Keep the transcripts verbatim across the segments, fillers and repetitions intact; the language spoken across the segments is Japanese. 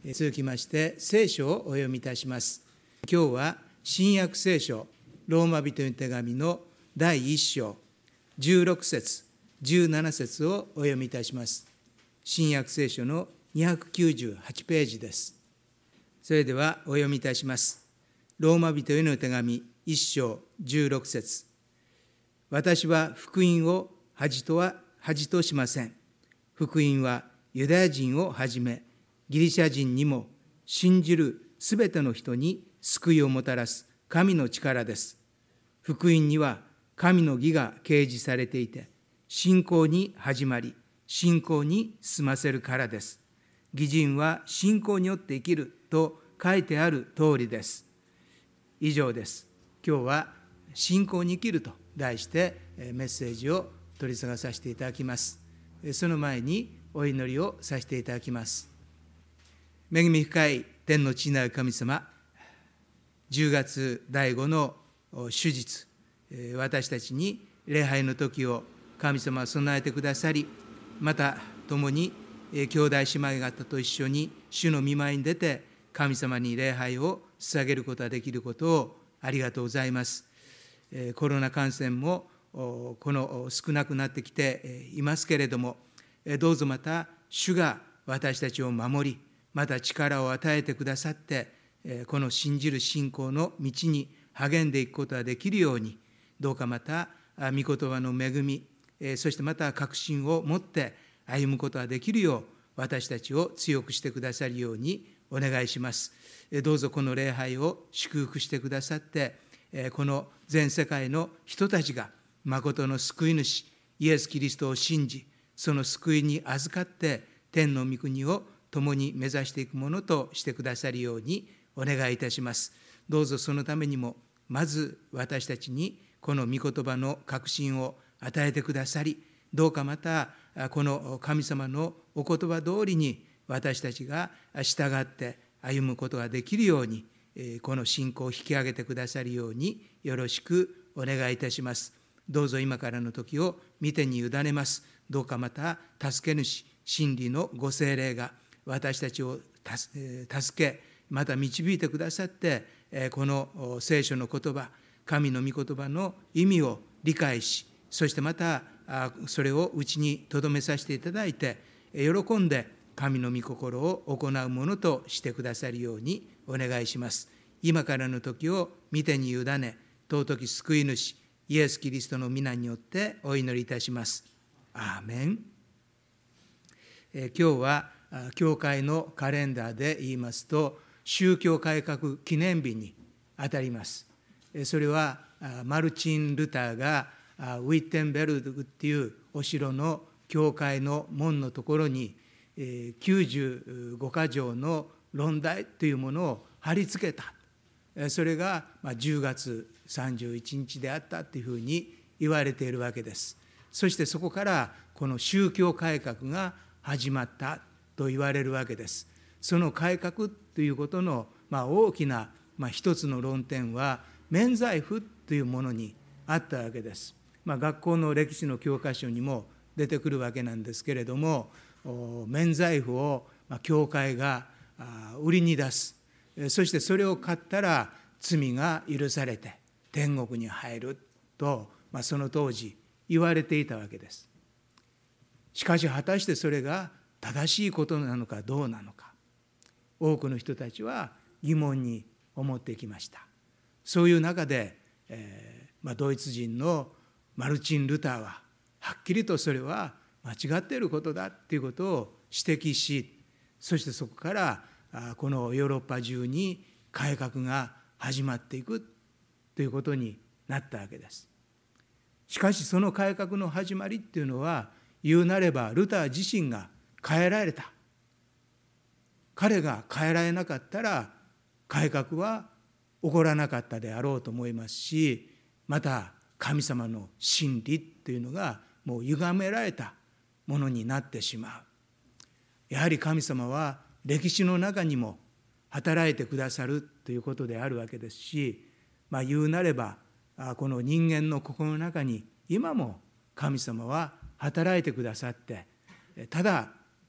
続きまして聖書をお読みいたします。今日は新約聖書ローマ人の手紙のだいいっ章じゅうろく節じゅうなな節をお読みいたします。新約聖書のにひゃくきゅうじゅうはちページです。それではお読みいたします。ローマ人への手紙いっ章じゅうろく節。私は福音を恥とは恥としません。福音はユダヤ人をはじめギリシャ人にも信じるすべての人に救いをもたらす神の力です。福音には神の義が掲示されていて、信仰に始まり、信仰に済ませるからです。義人は信仰によって生きると書いてある通りです。以上です。今日は信仰に生きると題してメッセージを取り下げさせていただきます。その前にお祈りをさせていただきます。恵み深い天の父なる神様、じゅうがつだいごの主日、私たちに礼拝の時を神様は備えてくださり、また共に兄弟姉妹方と一緒に主の御前に出て神様に礼拝を捧げることができることをありがとうございます。コロナ感染もこの少なくなってきていますけれども、どうぞまた主が私たちを守り、また力を与えてくださって、この信じる信仰の道に励んでいくことができるように、どうかまた御言葉の恵み、そしてまた確信を持って歩むことができるよう、私たちを強くしてくださるようにお願いします。どうぞこの礼拝を祝福してくださって、この全世界の人たちが誠の救い主イエス・キリストを信じ、その救いに預かって天の御国を共に目指していくものとしてくださるようにお願いいたします。どうぞそのためにもまず私たちにこの御言葉の確信を与えてくださり、どうかまたこの神様のお言葉通りに私たちが従って歩むことができるように、この信仰を引き上げてくださるようによろしくお願いいたします。どうぞ今からの時を御手に委ねます。どうかまた助け主真理のご聖霊が私たちを助け、また導いてくださって、この聖書の言葉、神の御言葉の意味を理解し、そしてまたそれをうちに留めさせていただいて、喜んで神の御心を行うものとしてくださるようにお願いします。今からの時を御手に委ね、尊き救い主イエス・キリストの皆によってお祈りいたします。アーメン。え今日は教会のカレンダーで言いますと宗教改革記念日にあたります。それはマルチン・ルターがウィッテンベルグっていうお城の教会の門のところにきゅうじゅうごか条の論題というものを貼り付けた。それがじゅうがつさんじゅういちにちであったというふうに言われているわけです。そしてそこからこの宗教改革が始まったと言われるわけです。その改革ということの大きな一つの論点は免罪符というものにあったわけです。まあ、学校の歴史の教科書にも出てくるわけなんですけれども、免罪符を教会が売りに出す。そしてそれを買ったら罪が許されて天国に入ると、まあ、その当時言われていたわけです。しかし果たしてそれが正しいことなのかどうなのか、多くの人たちは疑問に思ってきました。そういう中で、えーまあ、ドイツ人のマルチン・ルターははっきりとそれは間違っていることだということを指摘し、そしてそこからこのヨーロッパ中に改革が始まっていくということになったわけです。しかしその改革の始まりっていうのは、言うなればルター自身が変えられた。彼が変えられなかったら改革は起こらなかったであろうと思いますし、また神様の真理というのがもう歪められたものになってしまう。やはり神様は歴史の中にも働いてくださるということであるわけですし、まあ、言うなればこの人間の心の中に今も神様は働いてくださって、ただ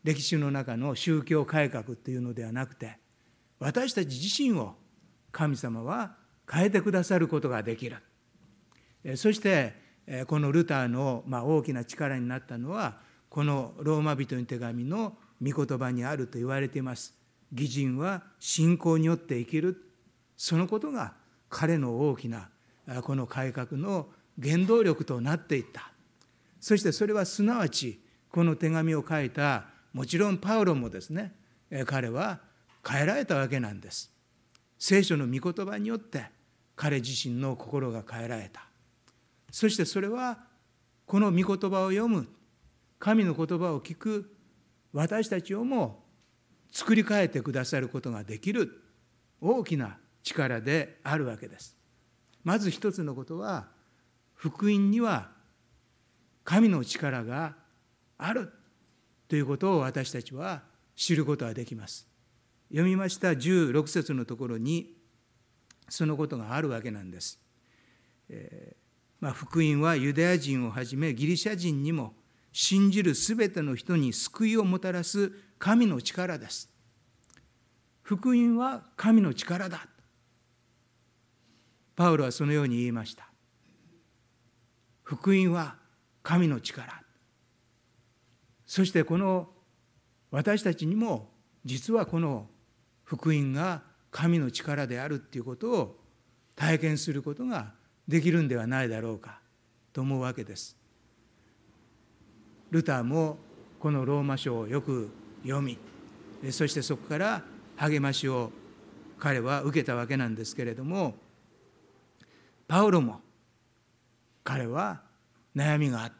歴史の中の宗教改革というのではなくて、私たち自身を神様は変えてくださることができる。そしてこのルターの大きな力になったのは、このローマ人の手紙の御言葉にあると言われています。義人は信仰によって生きる。そのことが彼の大きなこの改革の原動力となっていった。そしてそれはすなわちこの手紙を書いたもちろんパウロもですね、彼は変えられたわけなんです。聖書の御言葉によって彼自身の心が変えられた。そしてそれはこの御言葉を読む、神の言葉を聞く私たちをも作り変えてくださることができる大きな力であるわけです。まず一つのことは、福音には神の力があるということを私たちは知ることができます。読みましたじゅうろく節のところにそのことがあるわけなんです。えーまあ、福音はユダヤ人をはじめギリシャ人にも信じるすべての人に救いをもたらす神の力です。福音は神の力だ。パウロはそのように言いました。福音は神の力。そしてこの私たちにも実はこの福音が神の力であるということを体験することができるんではないだろうかと思うわけです。ルターもこのローマ書をよく読み、そしてそこから励ましを彼は受けたわけなんですけれども、パウロも彼は悩みがあった。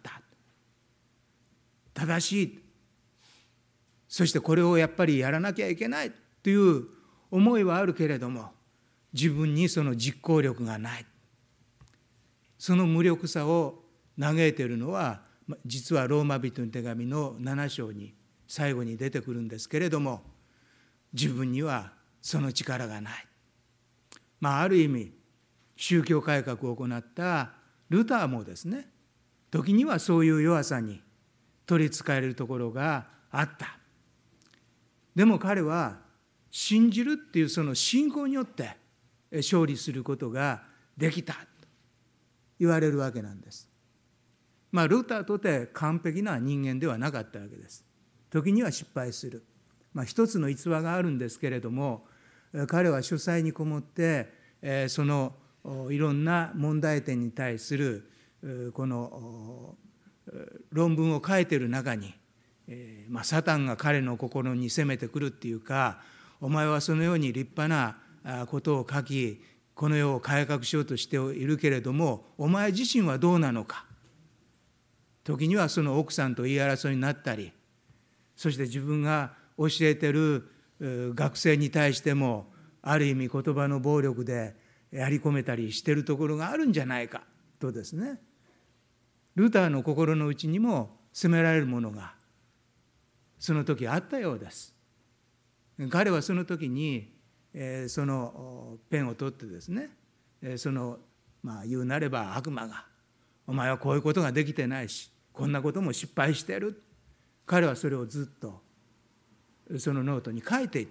正しい。そしてこれをやっぱりやらなきゃいけないという思いはあるけれども、自分にその実行力がない。その無力さを嘆いているのは、実はローマ人の手紙のなな章に最後に出てくるんですけれども、自分にはその力がない。まあある意味宗教改革を行ったルターもですね、時にはそういう弱さに取りつかれるところがあった。でも彼は信じるっていうその信仰によって勝利することができたと言われるわけなんです。まあルターとて完璧な人間ではなかったわけです。時には失敗する。まあ一つの逸話があるんですけれども、彼は書斎にこもってそのいろんな問題点に対するこの論文を書いている中に、まあ、サタンが彼の心に攻めてくるっていうか、お前はそのように立派なことを書き、この世を改革しようとしているけれども、お前自身はどうなのか。時にはその奥さんと言い争いになったり、そして自分が教えている学生に対してもある意味言葉の暴力でやり込めたりしているところがあるんじゃないかとですね、ルターの心の内にも責められるものがその時あったようです。彼はその時にそのペンを取ってですね、そのまあ言うなれば悪魔が、お前はこういうことができてないし、こんなことも失敗している。彼はそれをずっとそのノートに書いていった。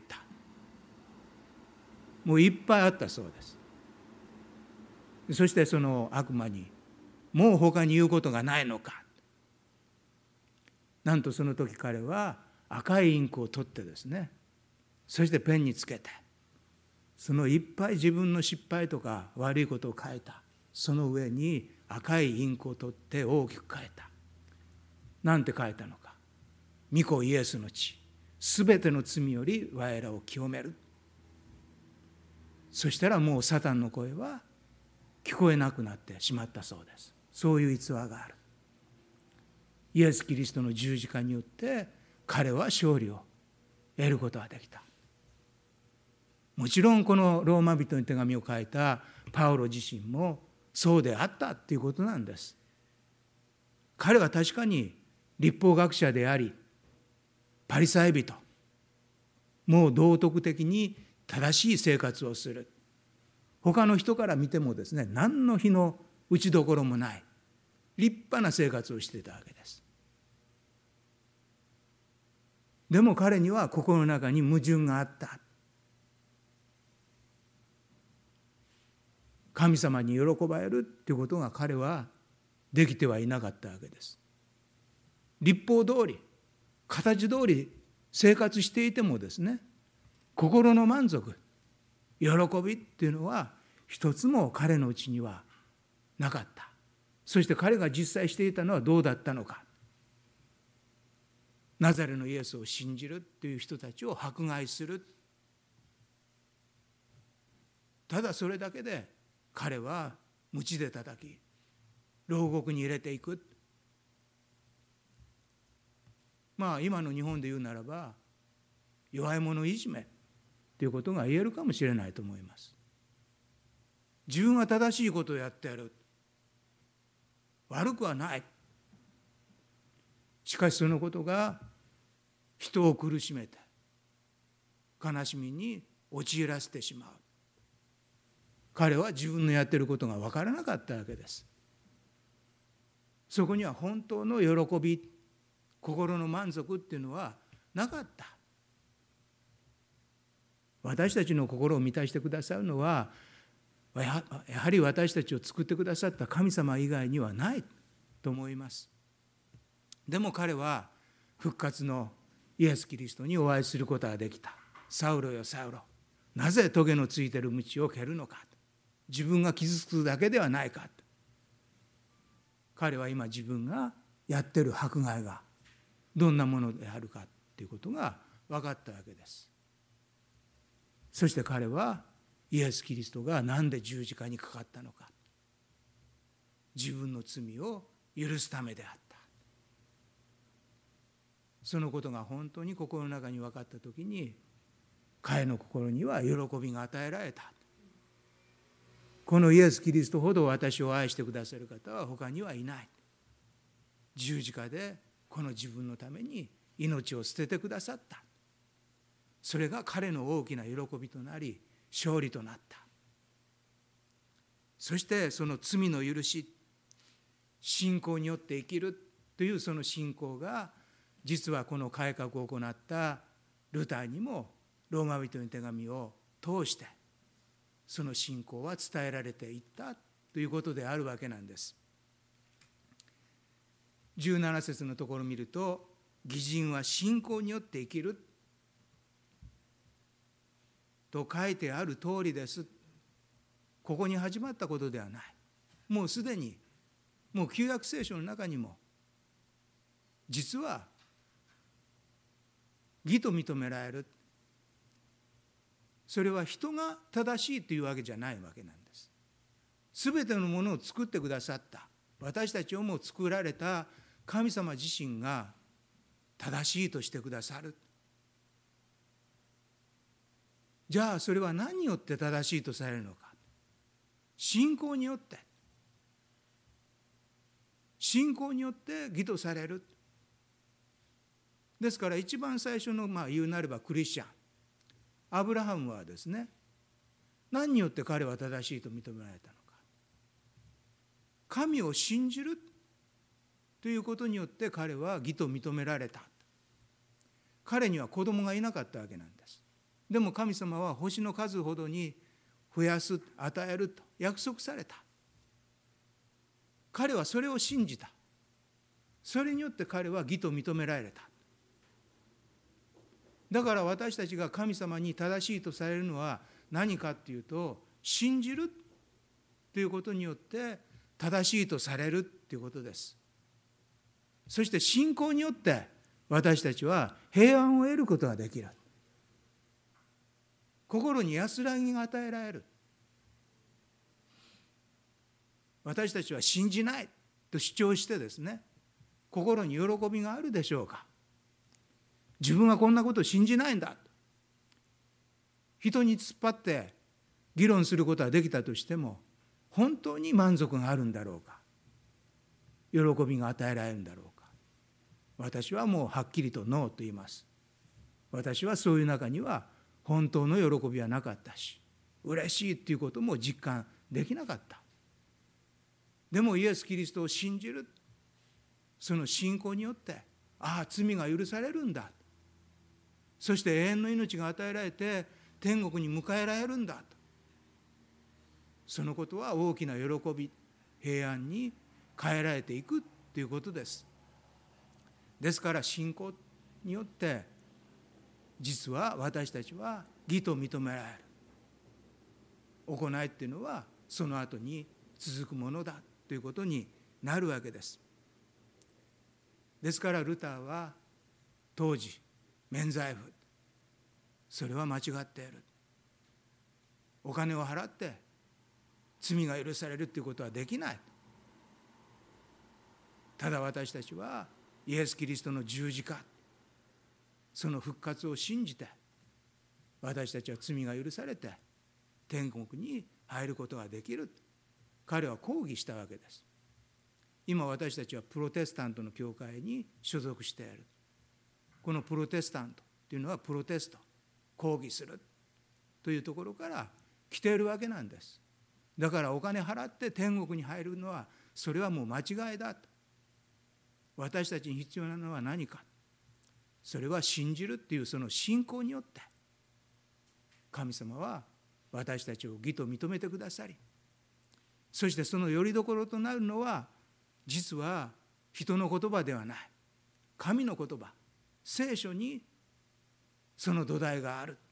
もういっぱいあったそうです。そしてその悪魔に、もう他に言うことがないのか。なんとその時彼は赤いインクを取ってですね、そしてペンにつけて、そのいっぱい自分の失敗とか悪いことを書いた、その上に赤いインクを取って大きく書いた。なんて書いたのか。御子イエスの血、すべての罪より我らを清める。そしたらもうサタンの声は聞こえなくなってしまったそうです。そういう逸話がある。イエス・キリストの十字架によって彼は勝利を得ることができた。もちろんこのローマ人の手紙を書いたパウロ自身もそうであったということなんです。彼は確かに律法学者であり、パリサイ人、もう道徳的に正しい生活をする。他の人から見てもですね、何の日の打ちどころもない立派な生活をしていたわけです。 でも彼には心の中に矛盾があった。神様に喜ばれるということが彼はできてはいなかったわけです。律法通り、形通り生活していてもですね、心の満足、喜びっていうのは一つも彼のうちにはなかった。そして彼が実際していたのはどうだったのか。ナザレのイエスを信じるという人たちを迫害する。ただそれだけで彼は鞭で叩き、牢獄に入れていく。まあ今の日本で言うならば弱い者いじめということが言えるかもしれないと思います。自分は正しいことをやってやる、悪くはない。しかしそのことが人を苦しめて悲しみに陥らせてしまう。彼は自分のやっていることが分からなかったわけです。そこには本当の喜び、心の満足っていうのはなかった。私たちの心を満たしてくださるのはやはり私たちを作ってくださった神様以外にはないと思います。でも彼は復活のイエス・キリストにお会いすることができた。サウロよサウロ、なぜ棘のついている鞭を蹴るのか。自分が傷つくだけではないか。彼は今自分がやっている迫害がどんなものであるかということが分かったわけです。そして彼はイエス・キリストが何で十字架にかかったのか。自分の罪を許すためであった。そのことが本当に心の中に分かったときに、彼の心には喜びが与えられた。このイエス・キリストほど私を愛してくださる方は他にはいない。十字架でこの自分のために命を捨ててくださった。それが彼の大きな喜びとなり、勝利となった。そしてその罪の許し、信仰によって生きるというその信仰が、実はこの改革を行ったルターにもローマ人の手紙を通してその信仰は伝えられていったということであるわけなんです。じゅうなな節のところを見ると、義人は信仰によって生きると書いてある通りです。ここに始まったことではない。もうすでにもう旧約聖書の中にも実は義と認められる、それは人が正しいというわけじゃないわけなんです。すべてのものを作ってくださった、私たちをも作られた神様自身が正しいとしてくださる。じゃあそれは何によって正しいとされるのか。信仰によって、信仰によって義とされる。ですから一番最初の、まあ言うなればクリスチャンアブラハムはですね、何によって彼は正しいと認められたのか。神を信じるということによって彼は義と認められた。彼には子供がいなかったわけなんです。でも神様は星の数ほどに増やす、与えると約束された。彼はそれを信じた。それによって彼は義と認められた。だから私たちが神様に正しいとされるのは何かっていうと、信じるということによって正しいとされるということです。そして信仰によって私たちは平安を得ることができる。心に安らぎが与えられる。私たちは信じないと主張してですね、心に喜びがあるでしょうか。自分はこんなことを信じないんだ、人に突っ張って議論することはできたとしても、本当に満足があるんだろうか、喜びが与えられるんだろうか。私はもうはっきりとノーと言います。私はそういう中には本当の喜びはなかったし、嬉しいということも実感できなかった。でもイエス・キリストを信じる、その信仰によって、ああ罪が許されるんだ、 そして永遠の命が与えられて天国に迎えられるんだと。そのことは大きな喜び、平安に変えられていくということです。ですから信仰によって実は私たちは義と認められる。行いっていうのはその後に続くものだということになるわけです。ですからルターは当時免罪符、それは間違っている。お金を払って罪が許されるということはできない。ただ私たちはイエス・キリストの十字架、その復活を信じて私たちは罪が許されて天国に入ることができる。彼は抗議したわけです。今私たちはプロテスタントの教会に所属している。このプロテスタントというのはプロテスト、抗議するというところから来ているわけなんです。だからお金払って天国に入るのはそれはもう間違いだと。私たちに必要なのは何か。それは信じるっていうその信仰によって神様は私たちを義と認めてくださり、そしてその拠り所となるのは実は人の言葉ではない、神の言葉、聖書にその土台がある。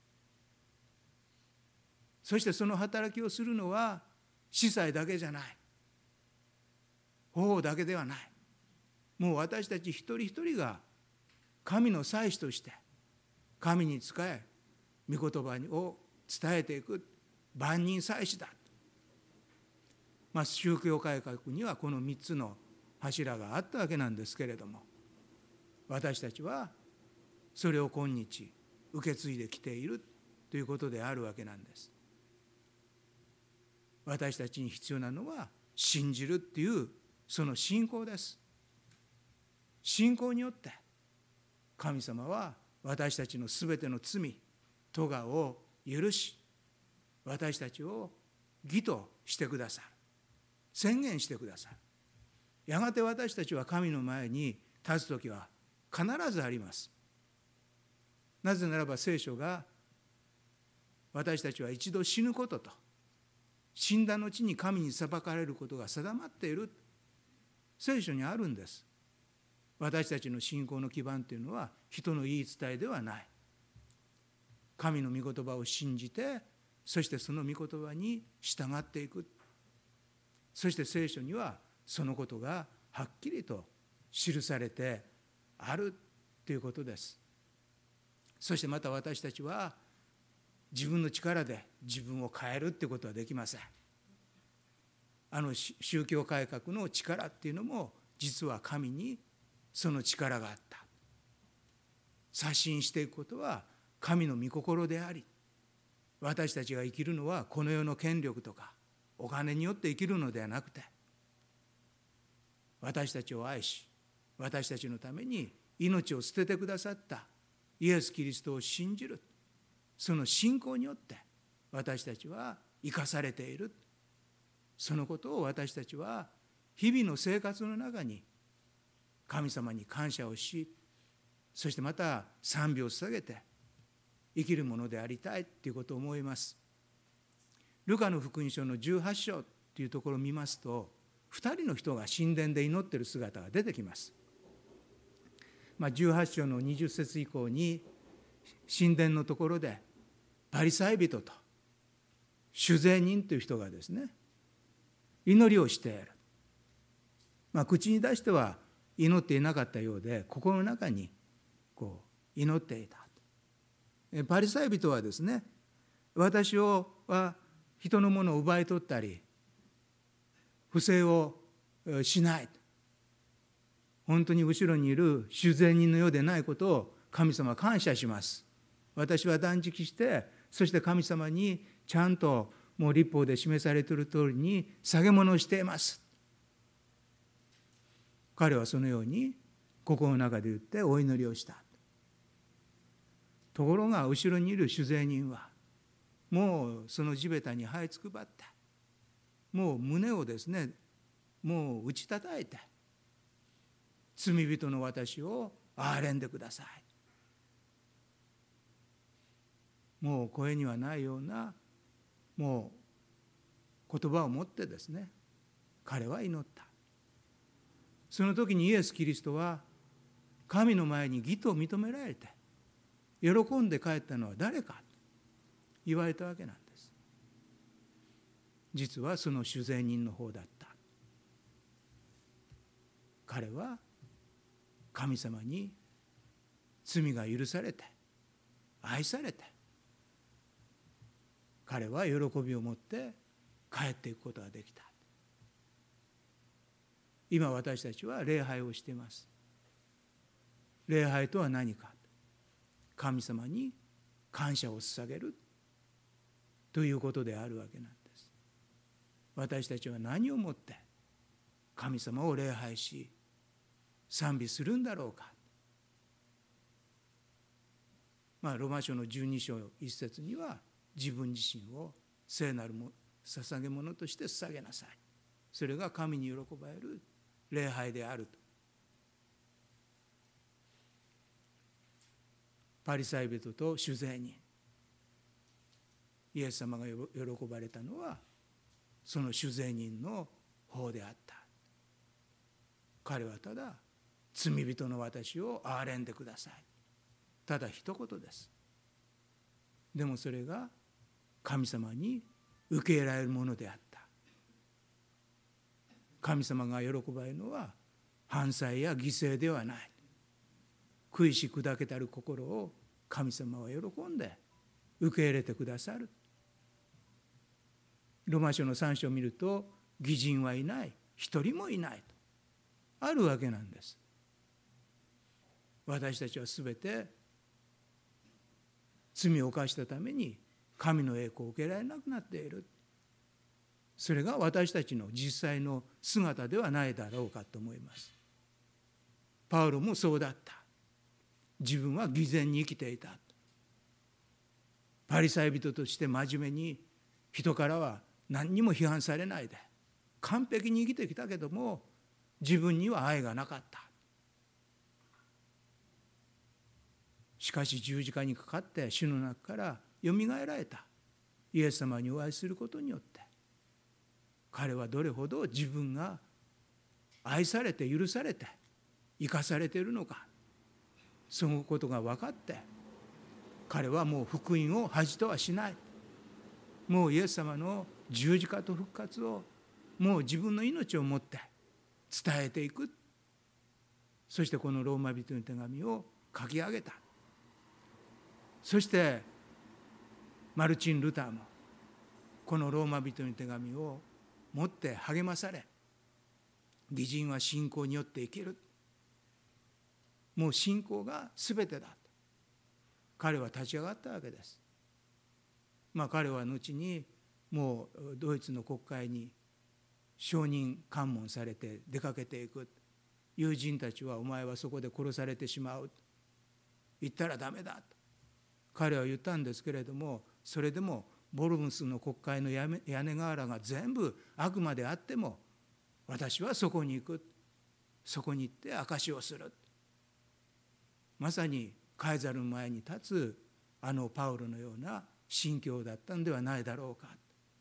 そしてその働きをするのは司祭だけじゃない、法だけではない。もう私たち一人一人が神の祭司として神に仕え御言葉を伝えていく万人祭司だ。まあ、宗教改革にはこのみっつの柱があったわけなんですけれども、私たちはそれを今日受け継いできているということであるわけなんです。私たちに必要なのは信じるっていうその信仰です。信仰によって神様は私たちのすべての罪、咎を許し、私たちを義としてくださる。宣言してくださる。やがて私たちは神の前に立つときは必ずあります。なぜならば聖書が私たちは一度死ぬことと、死んだ後に神に裁かれることが定まっている。聖書にあるんです。私たちの信仰の基盤というのは人の言い伝えではない。神の御言葉を信じて、そしてその御言葉に従っていく。そして聖書にはそのことがはっきりと記されてあるということです。そしてまた私たちは自分の力で自分を変えるということはできません。あの宗教改革の力っていうのも実は神にその力があった。刷新していくことは神の御心であり、私たちが生きるのはこの世の権力とかお金によって生きるのではなくて、私たちを愛し、私たちのために命を捨ててくださったイエス・キリストを信じる、その信仰によって私たちは生かされている。そのことを私たちは日々の生活の中に神様に感謝をし、そしてまた賛美を捧げて生きるものでありたいということを思います。ルカの福音書のじゅうはち章というところを見ますと、ふたりの人が神殿で祈っている姿が出てきます。まあ、じゅうはち章のにじゅっ節以降に神殿のところでパリサイ人と主税人という人がですね、祈りをしている。まあ、口に出しては祈っていなかったようで、心の中にこう祈っていた。パリサイ人はですね、私をは人のものを奪い取ったり不正をしない、本当に後ろにいる主税人のようでないことを神様は感謝します。私は断食して、そして神様にちゃんともう律法で示されている通りに下げ物をしています。彼はそのように心の中で言ってお祈りをした。ところが後ろにいる主税人はもうその地べたに這いつくばって、もう胸をですね、もう打ち叩いて、罪人の私を憐れんでください、 もう声にはないようなもう言葉を持ってですね、彼は祈った。その時にイエス・キリストは神の前に義と認められて喜んで帰ったのは誰かと言われたわけなんです。実はその主税人の方だった。彼は神様に罪が許されて愛されて、彼は喜びを持って帰っていくことができた。今私たちは礼拝をしています。礼拝とは何か、神様に感謝を捧げるということであるわけなんです。私たちは何をもって神様を礼拝し賛美するんだろうか。まあローマ書のじゅうに章一節には、自分自身を聖なる捧げ物として捧げなさい、それが神に喜ばれる礼拝であると。パリサイ人と主税人、イエス様が喜ばれたのはその主税人の方であった。彼はただ罪人の私を憐れんでください、ただ一言です。でもそれが神様に受け入れられるものであった。神様が喜ばれるのは犯罪や犠牲ではない。悔いし砕けたる心を神様は喜んで受け入れてくださる。ローマ書のさん章を見ると、義人はいない、一人もいないとあるわけなんです。私たちはすべて罪を犯したために神の栄光を受けられなくなっている。それが私たちの実際の姿ではないだろうかと思います。パウロもそうだった。自分は偽善に生きていた。パリサイ人として真面目に人からは何にも批判されないで完璧に生きてきたけども、自分には愛がなかった。しかし十字架にかかって死の中からよみがえられたイエス様にお会いすることによって、彼はどれほど自分が愛されて許されて生かされているのか、そのことが分かって、彼はもう福音を恥とはしない。もうイエス様の十字架と復活をもう自分の命をもって伝えていく。そしてこのローマ人の手紙を書き上げた。そしてマルチン・ルターもこのローマ人の手紙を持って励まされ、義人は信仰によって生きる、もう信仰が全てだと彼は立ち上がったわけです。まあ彼は後にもうドイツの国会に証人喚問されて出かけていく。友人たちはお前はそこで殺されてしまう、言ったらダメだと彼は言ったんですけれども、それでもボルムスの国会の屋根瓦が全部悪魔であっても私はそこに行く、そこに行って証しをする。まさにカエザルの前に立つあのパウロのような心境だったんではないだろうか。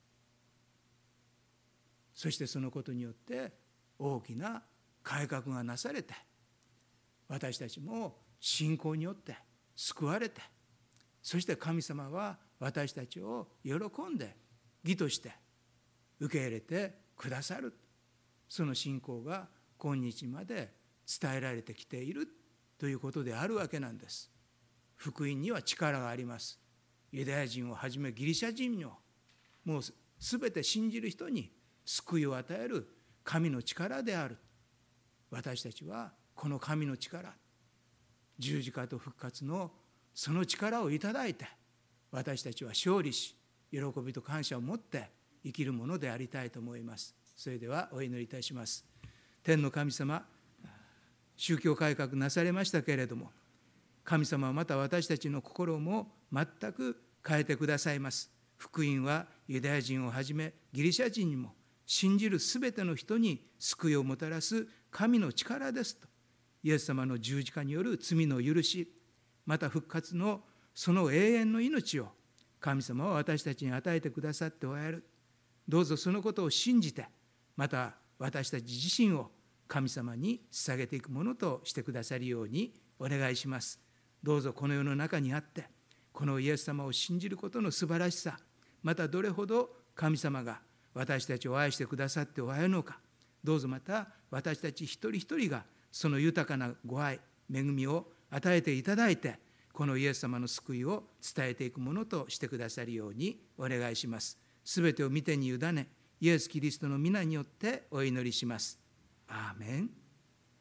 そしてそのことによって大きな改革がなされて、私たちも信仰によって救われて、そして神様は私たちを喜んで義として受け入れてくださる。その信仰が今日まで伝えられてきているということであるわけなんです。福音には力があります。ユダヤ人をはじめギリシャ人をもうすべて信じる人に救いを与える神の力である。私たちはこの神の力、十字架と復活のその力をいただいて、私たちは勝利し喜びと感謝を持って生きるものでありたいと思います。それではお祈りいたします。天の神様、宗教改革なされましたけれども、神様はまた私たちの心も全く変えてくださいます。福音はユダヤ人をはじめギリシャ人にも信じるすべての人に救いをもたらす神の力ですと、イエス様の十字架による罪の許し、また復活のその永遠の命を神様は私たちに与えてくださっておられる。どうぞそのことを信じて、また私たち自身を神様に捧げていくものとしてくださるようにお願いします。どうぞこの世の中にあって、このイエス様を信じることの素晴らしさ、またどれほど神様が私たちを愛してくださっておられるのか、どうぞまた私たち一人一人がその豊かなご愛、恵みを与えていただいて、このイエス様の救いを伝えていくものとしてくださるようにお願いします。すべてを御手に委ね、イエス・キリストの皆によってお祈りします。アーメン。